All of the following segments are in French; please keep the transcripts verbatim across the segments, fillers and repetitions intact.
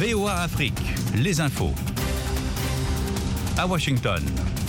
V O A Afrique, les infos. À Washington.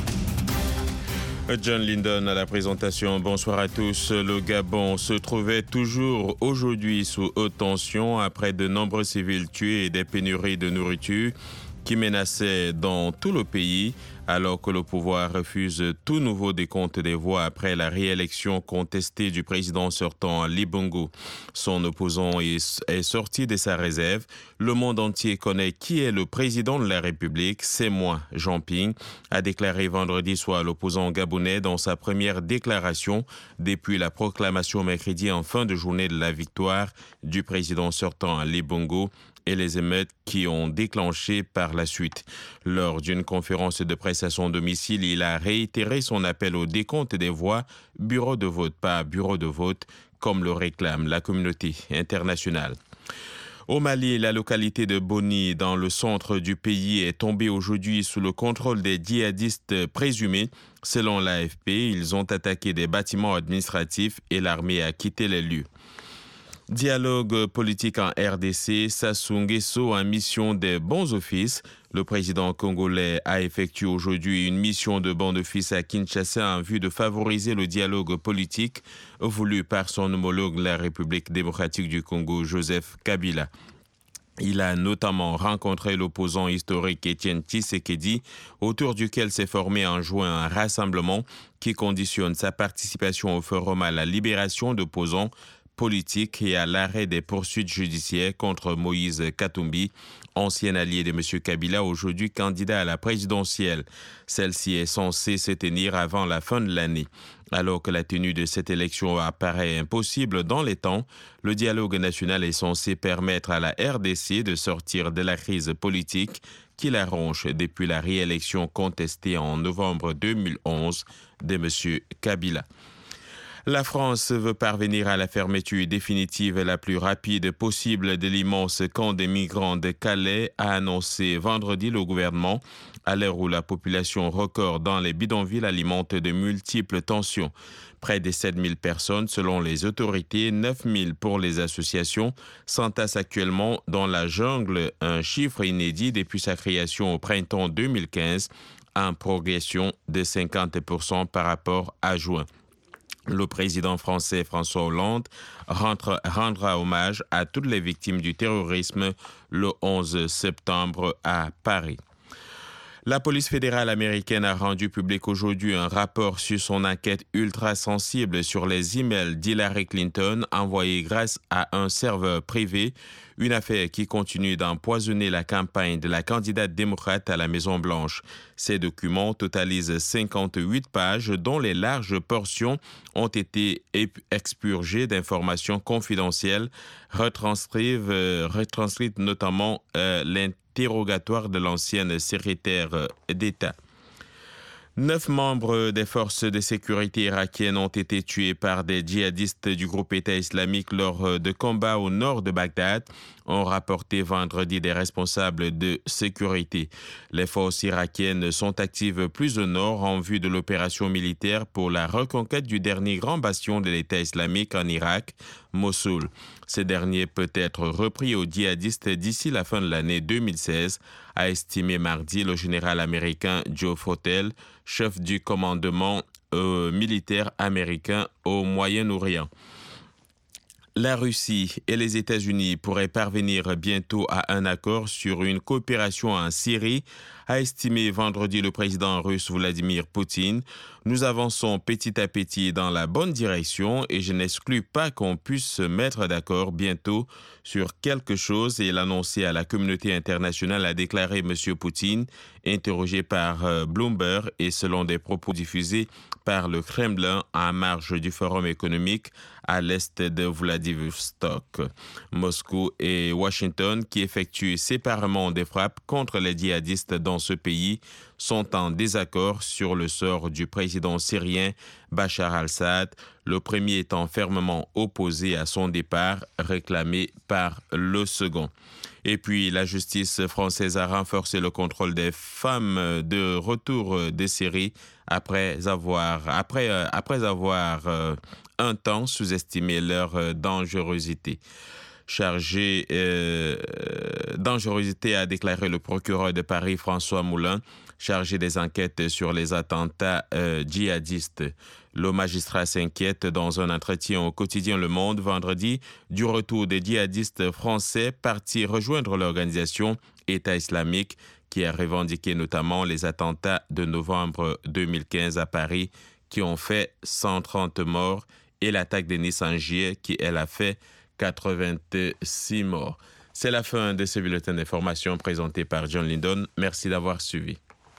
John Linden à la présentation. Bonsoir à tous. Le Gabon se trouvait toujours aujourd'hui sous haute tension après de nombreux civils tués et des pénuries de nourriture qui menaçaient dans tout le pays, alors que le pouvoir refuse tout nouveau décompte des voix après la réélection contestée du président sortant Ali Bongo. Son opposant est sorti de sa réserve. Le monde entier connaît qui est le président de la République. C'est moi, Jean Ping, a déclaré vendredi soir l'opposant gabonais dans sa première déclaration depuis la proclamation mercredi en fin de journée de la victoire du président sortant Ali Bongo et les émeutes qui ont déclenché par la suite. Lors d'une conférence de presse à son domicile, il a réitéré son appel au décompte des voix, bureau de vote par bureau de vote, comme le réclame la communauté internationale. Au Mali, la localité de Boni, dans le centre du pays, est tombée aujourd'hui sous le contrôle des djihadistes présumés. Selon l'A F P, ils ont attaqué des bâtiments administratifs et l'armée a quitté les lieux. Dialogue politique en R D C, Sassou Nguesso en mission des bons offices. Le président congolais a effectué aujourd'hui une mission de bons offices à Kinshasa en vue de favoriser le dialogue politique voulu par son homologue la République démocratique du Congo, Joseph Kabila. Il a notamment rencontré l'opposant historique Étienne Tshisekedi, autour duquel s'est formé en juin un rassemblement qui conditionne sa participation au forum à la libération d'opposants politique et à l'arrêt des poursuites judiciaires contre Moïse Katumbi, ancien allié de M. Kabila, aujourd'hui candidat à la présidentielle. Celle-ci est censée se tenir avant la fin de l'année. Alors que la tenue de cette élection apparaît impossible dans les temps, le dialogue national est censé permettre à la R D C de sortir de la crise politique qui la ronge depuis la réélection contestée en novembre deux mille onze de M. Kabila. La France veut parvenir à la fermeture définitive la plus rapide possible de l'immense camp des migrants de Calais, a annoncé vendredi le gouvernement, à l'heure où la population record dans les bidonvilles alimente de multiples tensions. Près de sept mille personnes selon les autorités, neuf mille pour les associations, s'entassent actuellement dans la jungle, un chiffre inédit depuis sa création au printemps deux mille quinze, en progression de cinquante pour cent par rapport à juin. Le président français François Hollande rentre, rendra hommage à toutes les victimes du terrorisme le onze septembre à Paris. La police fédérale américaine a rendu public aujourd'hui un rapport sur son enquête ultra sensible sur les emails d'Hillary Clinton envoyés grâce à un serveur privé, une affaire qui continue d'empoisonner la campagne de la candidate démocrate à la Maison-Blanche. Ces documents totalisent cinquante-huit pages dont les larges portions ont été expurgées d'informations confidentielles, retranscrites, euh, retranscrites notamment euh, l'interrogatoire de l'ancienne secrétaire d'État. Neuf membres des forces de sécurité irakiennes ont été tués par des djihadistes du groupe État islamique lors de combats au nord de Bagdad, ont rapporté vendredi des responsables de sécurité. Les forces irakiennes sont actives plus au nord en vue de l'opération militaire pour la reconquête du dernier grand bastion de l'État islamique en Irak, Mossoul. Ce dernier peut être repris aux djihadistes d'ici la fin de l'année deux mille seize, a estimé mardi le général américain Joe Fottel, chef du commandement euh, militaire américain au Moyen-Orient. La Russie et les États-Unis pourraient parvenir bientôt à un accord sur une coopération en Syrie, a estimé vendredi le président russe Vladimir Poutine. Nous avançons petit à petit dans la bonne direction et je n'exclus pas qu'on puisse se mettre d'accord bientôt sur quelque chose, et l'annoncer à la communauté internationale, a déclaré M. Poutine, interrogé par euh, Bloomberg et selon des propos diffusés par le Kremlin en marge du forum économique à l'est de Vladivostok. Moscou et Washington, qui effectuent séparément des frappes contre les djihadistes dans ce pays, sont en désaccord sur le sort du président syrien Bachar al-Assad, le premier étant fermement opposé à son départ, réclamé par le second. Et puis, la justice française a renforcé le contrôle des femmes de retour de Syrie après avoir, après, après avoir euh, un temps sous-estimé leur dangerosité. chargé euh, dangerosité, a déclaré le procureur de Paris, François Moulin, chargé des enquêtes sur les attentats euh, djihadistes. Le magistrat s'inquiète dans un entretien au quotidien Le Monde vendredi du retour des djihadistes français partis rejoindre l'organisation État islamique, qui a revendiqué notamment les attentats de novembre deux mille quinze à Paris qui ont fait cent trente morts et l'attaque de Nice en juillet qui, elle, a fait quatre-vingt-six morts. C'est la fin de ce bulletin d'information présenté par John Lindon. Merci d'avoir suivi.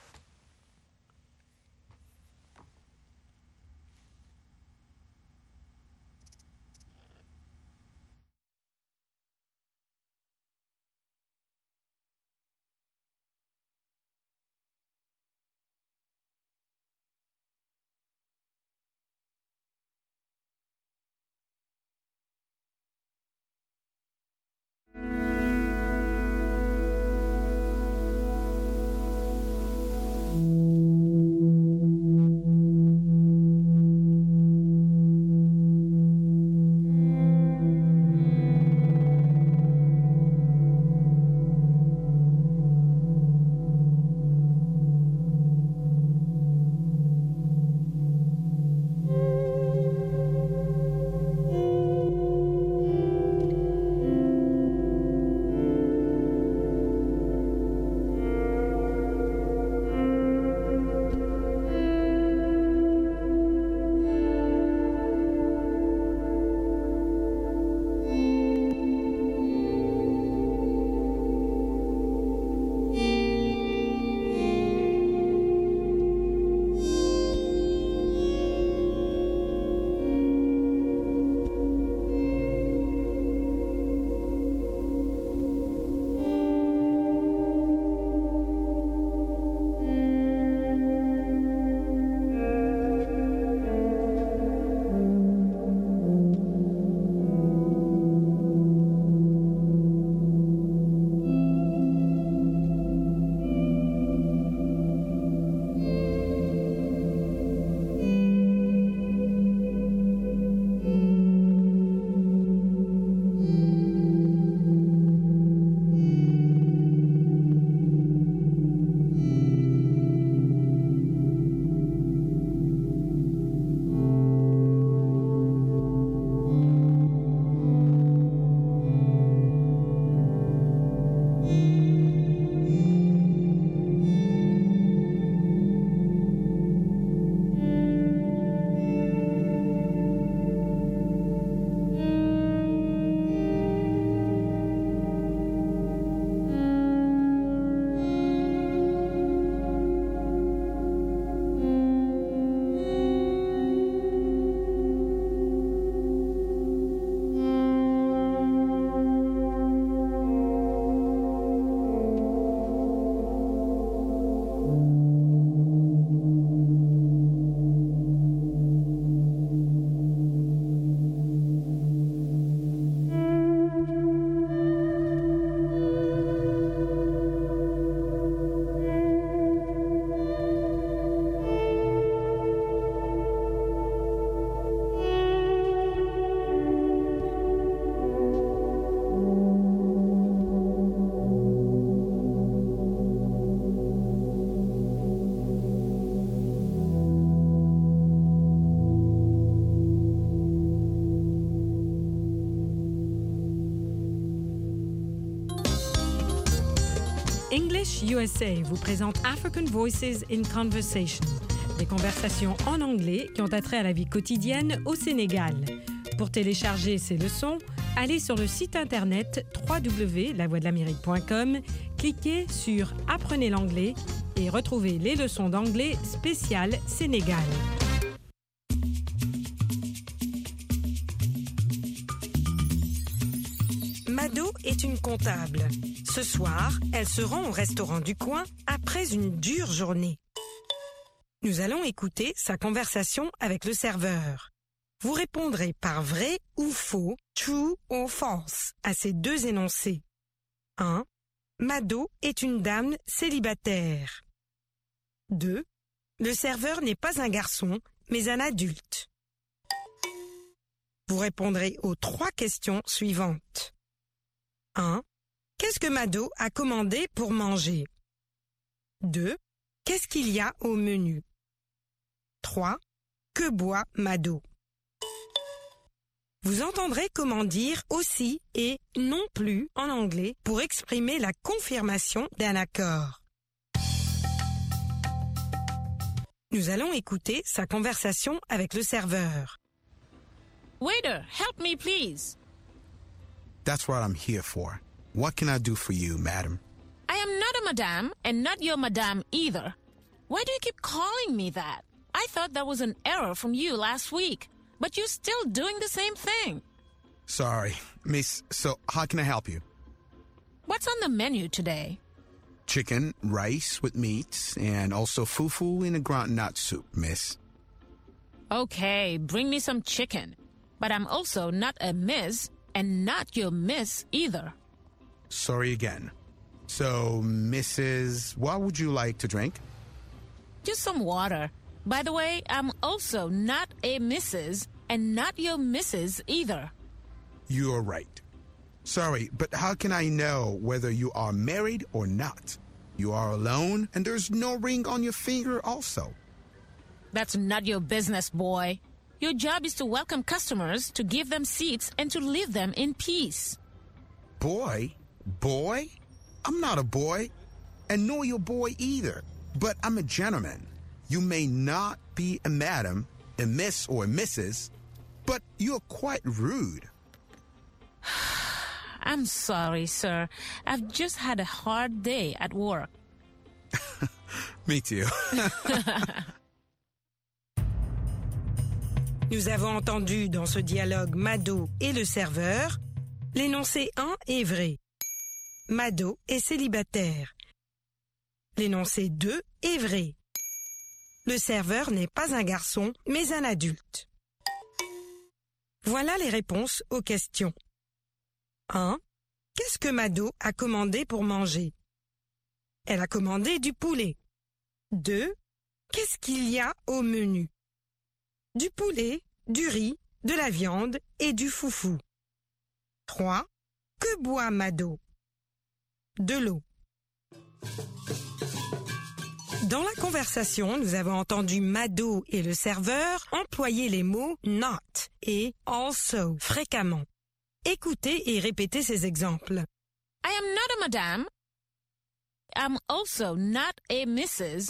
English U S A vous présente African Voices in Conversation, des conversations en anglais qui ont attrait à la vie quotidienne au Sénégal. Pour télécharger ces leçons, allez sur le site internet w w w point la voix de l'amérique point com, cliquez sur Apprenez l'anglais et retrouvez les leçons d'anglais spéciales Sénégal. Mado est une comptable. Ce soir, elle se rend au restaurant du coin après une dure journée. Nous allons écouter sa conversation avec le serveur. Vous répondrez par vrai ou faux, true ou false, à ces deux énoncés. un. Mado est une dame célibataire. deux. Le serveur n'est pas un garçon, mais un adulte. Vous répondrez aux trois questions suivantes. un. Qu'est-ce que Mado a commandé pour manger? deux. Qu'est-ce qu'il y a au menu? trois. Que boit Mado? Vous entendrez comment dire aussi et non plus en anglais pour exprimer la confirmation d'un accord. Nous allons écouter sa conversation avec le serveur. Waiter, help me please. That's what I'm here for. What can I do for you, madam? I am not a madame and not your madame either. Why do you keep calling me that? I thought that was an error from you last week, but you're still doing the same thing. Sorry, miss. So how can I help you? What's on the menu today? Chicken, rice with meat, and also fufu in a groundnut soup, miss. Okay, bring me some chicken. But I'm also not a miss and not your miss either. Sorry again. So, Missus, what would you like to drink? Just some water. By the way, I'm also not a Missus and not your Missus either. You are right. Sorry, but how can I know whether you are married or not? You are alone, and there's no ring on your finger also. That's not your business, boy. Your job is to welcome customers, to give them seats, and to leave them in peace. Boy? Boy? I'm not a boy, and nor your boy either. But I'm a gentleman. You may not be a madam, a miss or a missus, but you're quite rude. I'm sorry, sir. I've just had a hard day at work. Me too. Nous avons entendu dans ce dialogue Mado et le serveur. L'énoncé un est vrai. Mado est célibataire. L'énoncé deux est vrai. Le serveur n'est pas un garçon, mais un adulte. Voilà les réponses aux questions. un. Qu'est-ce que Mado a commandé pour manger? Elle a commandé du poulet. deux. Qu'est-ce qu'il y a au menu? Du poulet, du riz, de la viande et du foufou. trois. Que boit Mado? De l'eau. Dans la conversation, nous avons entendu Mado et le serveur employer les mots not et also fréquemment. Écoutez et répétez ces exemples. I am not a madame. I'm also not a missus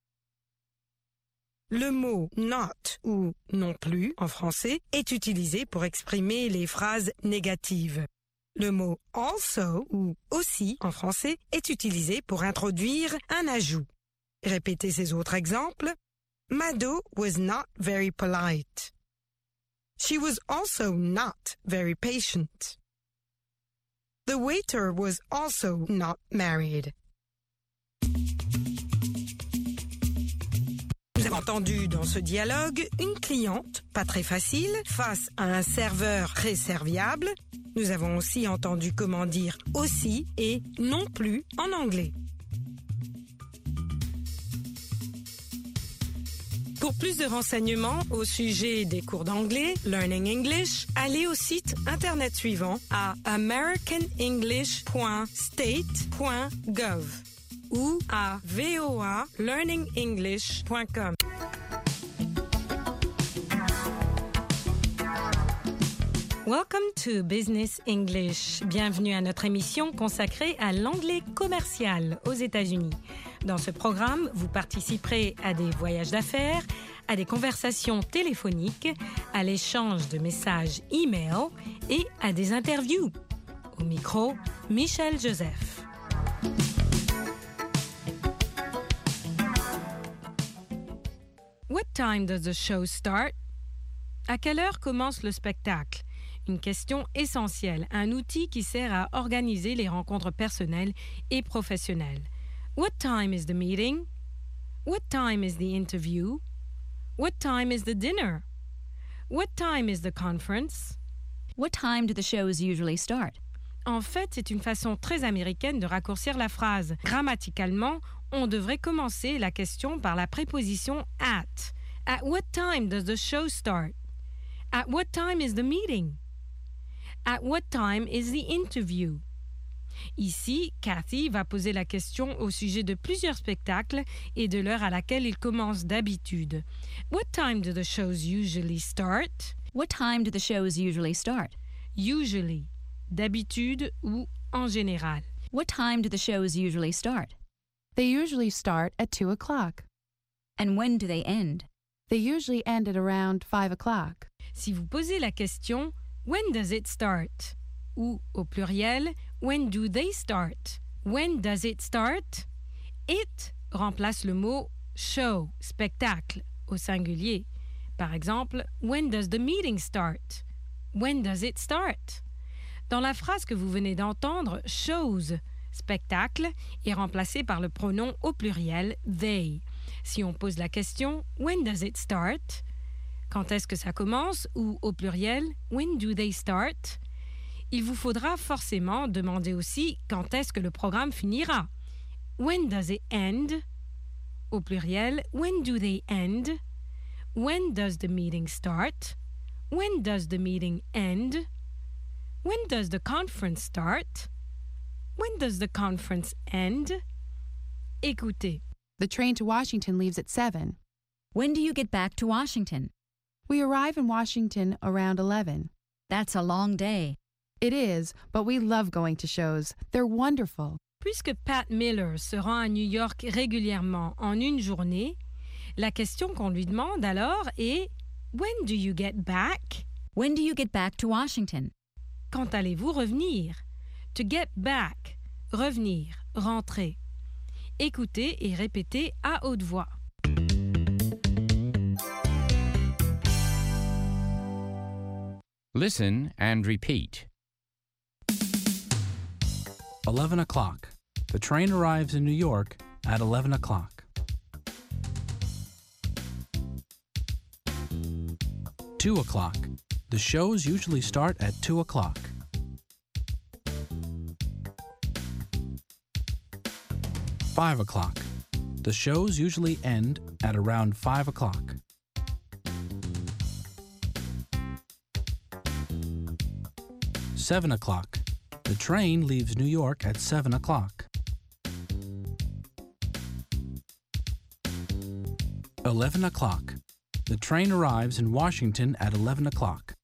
Le mot not ou non plus en français est utilisé pour exprimer les phrases négatives. Le mot also ou aussi en français est utilisé pour introduire un ajout. Répétez ces autres exemples. Mado was not very polite. She was also not very patient. The waiter was also not married. Nous avons entendu dans ce dialogue une cliente, pas très facile, face à un serveur très serviable. Nous avons aussi entendu comment dire aussi et non plus en anglais. Pour plus de renseignements au sujet des cours d'anglais, Learning English, allez au site internet suivant à american english point state point gov ou à v o a learning english point com. Welcome to Business English. Bienvenue à notre émission consacrée à l'anglais commercial aux États-Unis. Dans ce programme, vous participerez à des voyages d'affaires, à des conversations téléphoniques, à l'échange de messages e-mail et à des interviews. Au micro, Michel Joseph. What time does the show start? À quelle heure commence le spectacle? Une question essentielle, un outil qui sert à organiser les rencontres personnelles et professionnelles. What time is the meeting? What time is the interview? What time is the dinner? What time is the conference? What time do the shows usually start? En fait, c'est une façon très américaine de raccourcir la phrase. Grammaticalement, on devrait commencer la question par la préposition at. At what time does the show start? At what time is the meeting? At what time is the interview? Ici, Kathy va poser la question au sujet de plusieurs spectacles et de l'heure à laquelle ils commencent d'habitude. What time do the shows usually start? What time do the shows usually start? Usually, d'habitude ou en général. What time do the shows usually start? They usually start at two o'clock. And when do they end? They usually end at around five o'clock. Si vous posez la question « When does it start ?» ou au pluriel « When do they start ?» When does it start? It remplace le mot show, spectacle, au singulier. Par exemple, When does the meeting start? When does it start? Dans la phrase que vous venez d'entendre, shows, spectacle, est remplacé par le pronom au pluriel they. Si on pose la question When does it start? Quand est-ce que ça commence? Ou au pluriel When do they start? Il vous faudra forcément demander aussi quand est-ce que le programme finira. When does it end? Au pluriel When do they end? When does the meeting start? When does the meeting end? When does the conference start? When does the conference end? Écoutez. The train to Washington leaves at seven. When do you get back to Washington? We arrive in Washington around eleven. That's a long day. It is, but we love going to shows. They're wonderful. Puisque Pat Miller se rend à New York régulièrement en une journée, la question qu'on lui demande alors est When do you get back? When do you get back to Washington? Quand allez-vous revenir? To get back, revenir, rentrer. Écoutez et répétez à haute voix. Listen and repeat. eleven o'clock. The train arrives in New York at eleven o'clock. two o'clock. The shows usually start at two o'clock. five o'clock. The shows usually end at around five o'clock. seven o'clock. The train leaves New York at seven o'clock. eleven o'clock. The train arrives in Washington at eleven o'clock.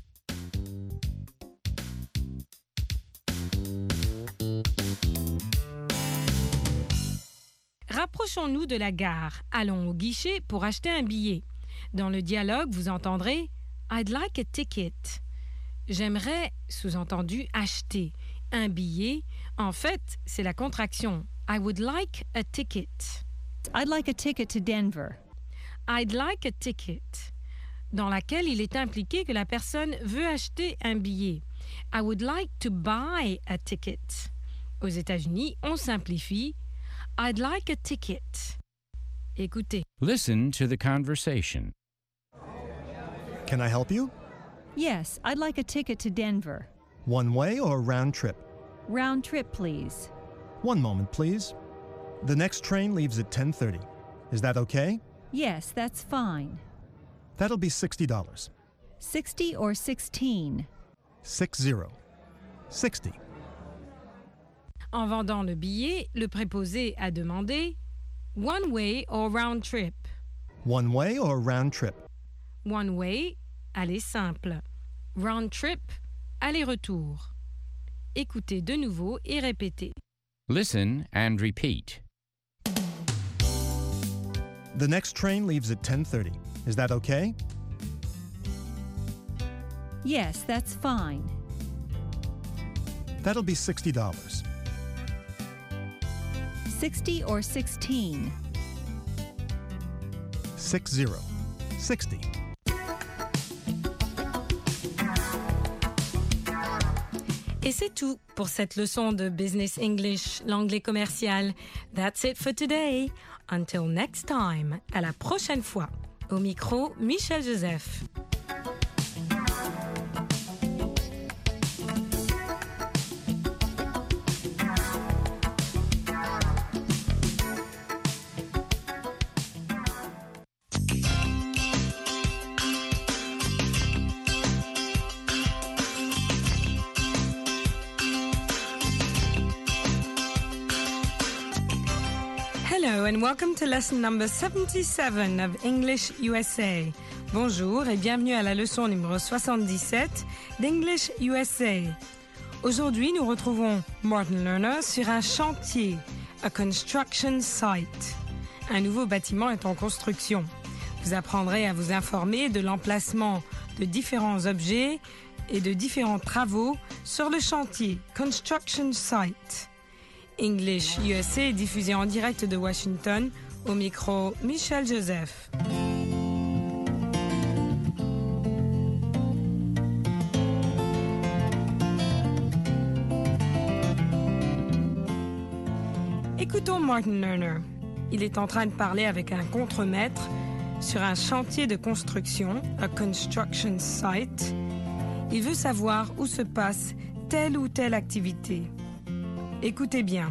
Rapprochons-nous de la gare. Allons au guichet pour acheter un billet. Dans le dialogue, vous entendrez « I'd like a ticket ». J'aimerais, sous-entendu, acheter un billet. En fait, c'est la contraction « I would like a ticket ». I'd like a ticket to Denver. I'd like a ticket, dans laquelle il est impliqué que la personne veut acheter un billet. I would like to buy a ticket. Aux États-Unis, on simplifie I'd like a ticket. Écoutez. Listen to the conversation. Can I help you? Yes, I'd like a ticket to Denver. One way or round trip? Round trip, please. One moment, please. The next train leaves at ten thirty. Is that okay? Yes, that's fine. That'll be sixty dollars. Sixty or sixteen? Six zero. Sixty. En vendant le billet, le préposé a demandé one way or round trip. One way or round trip? One way, aller simple. Round trip, aller-retour. Écoutez de nouveau et répétez. Listen and repeat. The next train leaves at ten thirty. Is that okay? Yes, that's fine. That'll be sixty dollars. Sixty or sixteen? Six zero. Sixty. Et c'est tout pour cette leçon de Business English, l'anglais commercial. That's it for today. Until next time. À la prochaine fois. Au micro, Michel Joseph. Hello and welcome to lesson number seventy-seven of English U S A. Bonjour et bienvenue à la leçon numéro soixante-dix-sept d'English U S A. Aujourd'hui, nous retrouvons Martin Lerner sur un chantier, a construction site. Un nouveau bâtiment est en construction. Vous apprendrez à vous informer de l'emplacement de différents objets et de différents travaux sur le chantier, construction site. English U S A est diffusé en direct de Washington, au micro Michel Joseph. Écoutons Martin Lerner. Il est en train de parler avec un contremaître sur un chantier de construction, a construction site. Il veut savoir où se passe telle ou telle activité. Écoutez bien.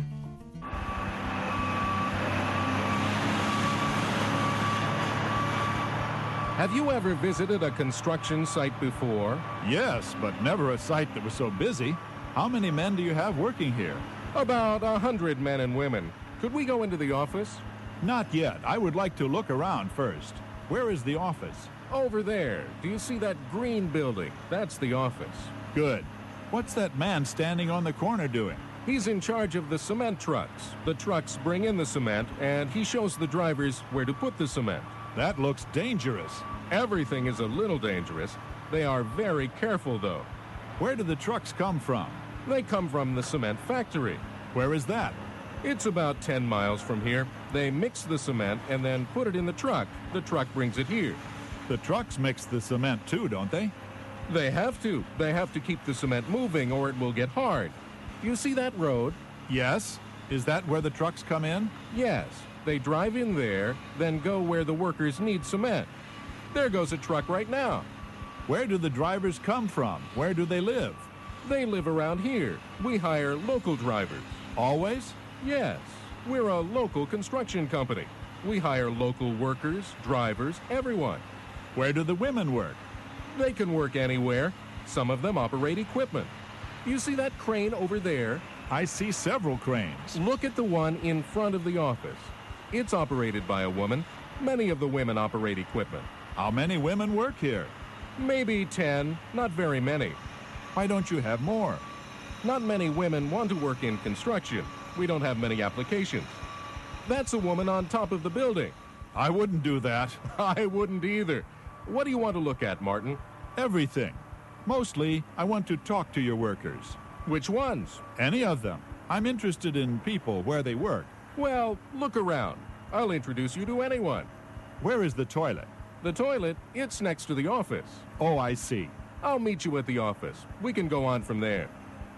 Have you ever visited a construction site before? Yes, but never a site that was so busy. How many men do you have working here? About a hundred men and women. Could we go into the office? Not yet. I would like to look around first. Where is the office? Over there. Do you see that green building? That's the office. Good. What's that man standing on the corner doing? He's in charge of the cement trucks. The trucks bring in the cement, and he shows the drivers where to put the cement. That looks dangerous. Everything is a little dangerous. They are very careful, though. Where do the trucks come from? They come from the cement factory. Where is that? It's about ten miles from here. They mix the cement and then put it in the truck. The truck brings it here. The trucks mix the cement too, don't they? They have to. They have to keep the cement moving or it will get hard. You see that road? Yes. Is that where the trucks come in? Yes. They drive in there, then go where the workers need cement. There goes a truck right now. Where do the drivers come from? Where do they live? They live around here. We hire local drivers. Always? Yes. We're a local construction company. We hire local workers, drivers, everyone. Where do the women work? They can work anywhere. Some of them operate equipment. You see that crane over there? I see several cranes. Look at the one in front of the office. It's operated by a woman. Many of the women operate equipment. How many women work here? Maybe ten, not very many. Why don't you have more? Not many women want to work in construction. We don't have many applications. That's a woman on top of the building. I wouldn't do that. I wouldn't either. What do you want to look at, Martin? Everything. Mostly, I want to talk to your workers. Which ones? Any of them. I'm interested in people, where they work. Well, look around. I'll introduce you to anyone. Where is the toilet? The toilet, it's next to the office. Oh, I see. I'll meet you at the office. We can go on from there.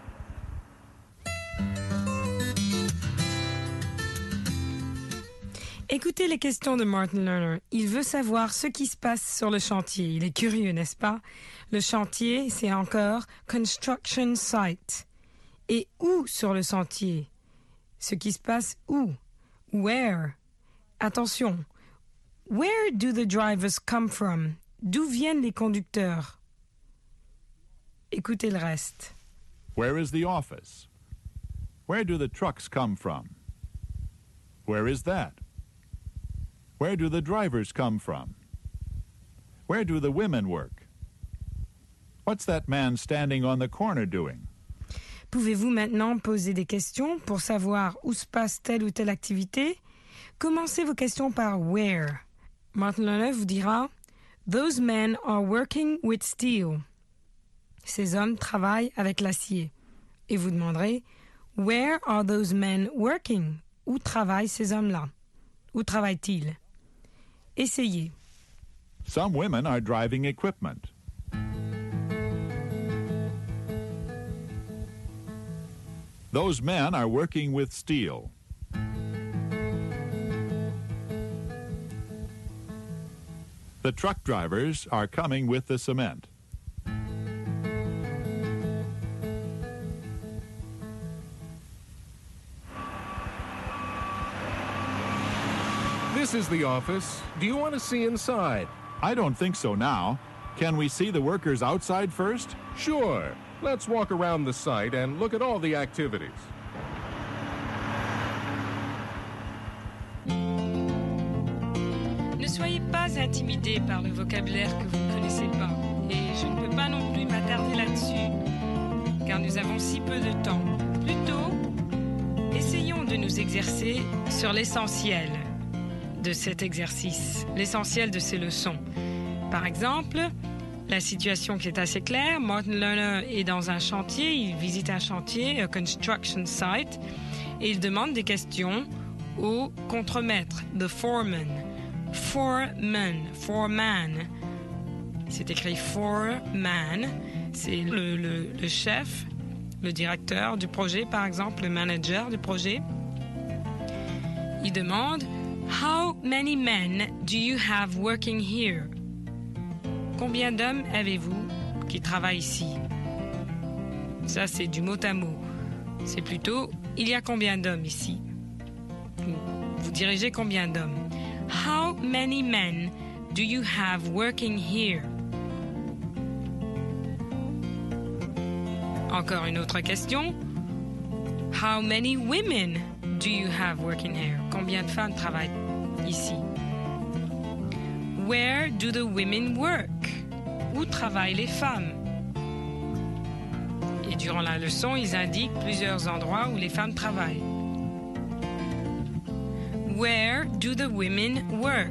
Écoutez les questions de Martin Lerner. Il veut savoir ce qui se passe sur le chantier. Il est curieux, n'est-ce pas? Le chantier, c'est encore construction site. Et où sur le chantier? Ce qui se passe où? Where? Attention. Where do the drivers come from? D'où viennent les conducteurs? Écoutez le reste. Where is the office? Where do the trucks come from? Where is that? Where do the drivers come from? Where do the women work? What's that man standing on the corner doing? Pouvez-vous maintenant poser des questions pour savoir où se passe telle ou telle activité? Commencez vos questions par where. Martin Lerner vous dira Those men are working with steel. Ces hommes travaillent avec l'acier. Et vous demanderez Where are those men working? Où travaillent ces hommes-là? Où travaillent-ils? Essayez. Some women are driving equipment. Those men are working with steel. The truck drivers are coming with the cement. This is the office. Do you want to see inside? I don't think so now. Can we see the workers outside first? Sure. Let's walk around the site and look at all the activities. soyez pas intimidés par le vocabulaire que vous ne connaissez pas. Et je ne peux pas non plus m'attarder là-dessus, car nous avons si peu de temps. Plutôt, essayons de nous exercer sur l'essentiel de cet exercice, l'essentiel de ces leçons. Par exemple, la situation qui est assez claire, Martin Lerner est dans un chantier, il visite un chantier, a construction site, et il demande des questions au contremaître, the foreman. Foreman, foreman. C'est écrit foreman, c'est le, le, le chef, le directeur du projet, par exemple, le manager du projet. Il demande « How many men do you have working here ?» Combien d'hommes avez-vous qui travaillent ici? Ça, c'est du mot à mot. C'est plutôt « Il y a combien d'hommes ici ?» Vous dirigez combien d'hommes? How many men do you have working here? Encore une autre question. How many women do you have working here? Combien de femmes travaillent ici? Where do the women work? Où travaillent les femmes? Et durant la leçon, ils indiquent plusieurs endroits où les femmes travaillent. Where do the women work?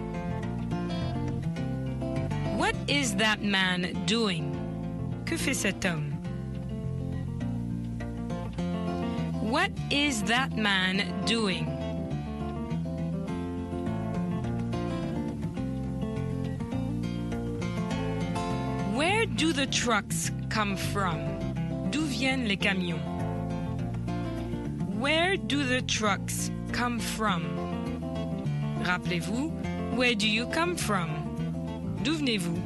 What is that man doing? Que fait cet homme? What is that man doing? Where do the trucks come from? D'où viennent les camions? Where do the trucks come from? Rappelez-vous, where do you come from? D'où venez-vous?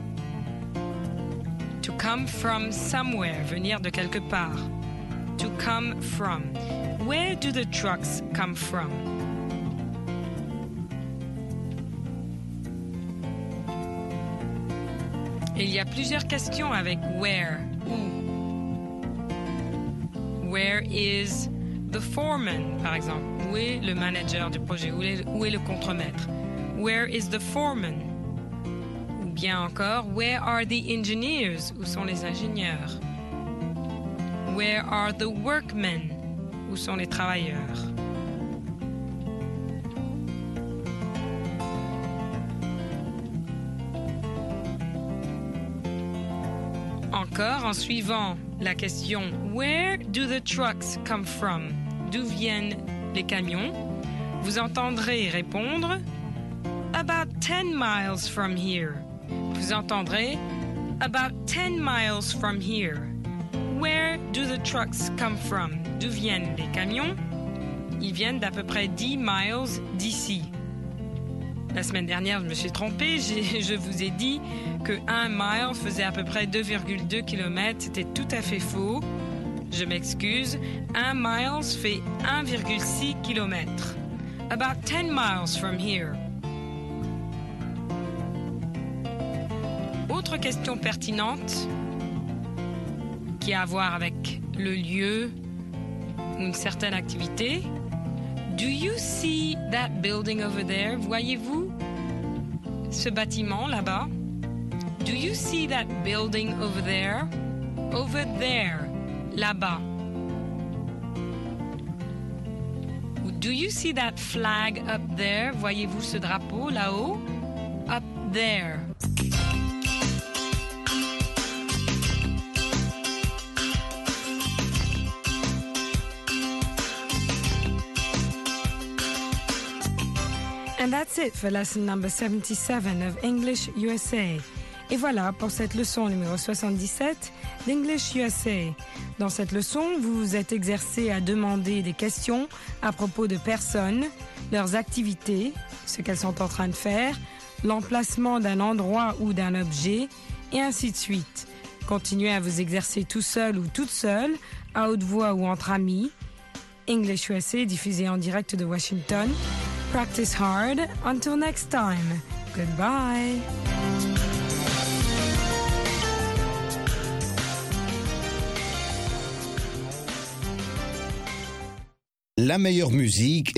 To come from somewhere, venir de quelque part. To come from. Where do the trucks come from? Et il y a plusieurs questions avec where, où. Where is the foreman, par exemple? Où est le manager du projet? Où est, où est le contremaître? Where is the foreman? Ou bien encore, where are the engineers? Où sont les ingénieurs? Where are the workmen? Où sont les travailleurs? Encore en suivant la question Where do the trucks come from? D'où viennent les camions? Vous entendrez répondre About ten miles from here. Vous entendrez About ten miles from here. Where do the trucks come from? D'où viennent les camions? Ils viennent d'à peu près dix miles d'ici. La semaine dernière, je me suis trompée. J'ai, je vous ai dit que un mile faisait à peu près deux virgule deux kilomètres. C'était tout à fait faux. Je m'excuse. Un mile fait un virgule six kilomètres. About ten miles from here. Autre question pertinente qui a à voir avec le lieu ou une certaine activité. Do you see that building over there? Voyez-vous ce bâtiment là-bas? Do you see that building over there? Over there, là-bas. Ou do you see that flag up there? Voyez-vous ce drapeau là-haut? Up there. And that's it for lesson number seventy-seven of English U S A. Et voilà pour cette leçon numéro soixante-dix-sept d'English U S A. Dans cette leçon, vous vous êtes exercé à demander des questions à propos de personnes, leurs activités, ce qu'elles sont en train de faire, l'emplacement d'un endroit ou d'un objet, et ainsi de suite. Continuez à vous exercer tout seul ou toute seule, à haute voix ou entre amis. English U S A diffusé en direct de Washington. Practice hard. Until next time. Goodbye. La meilleure musique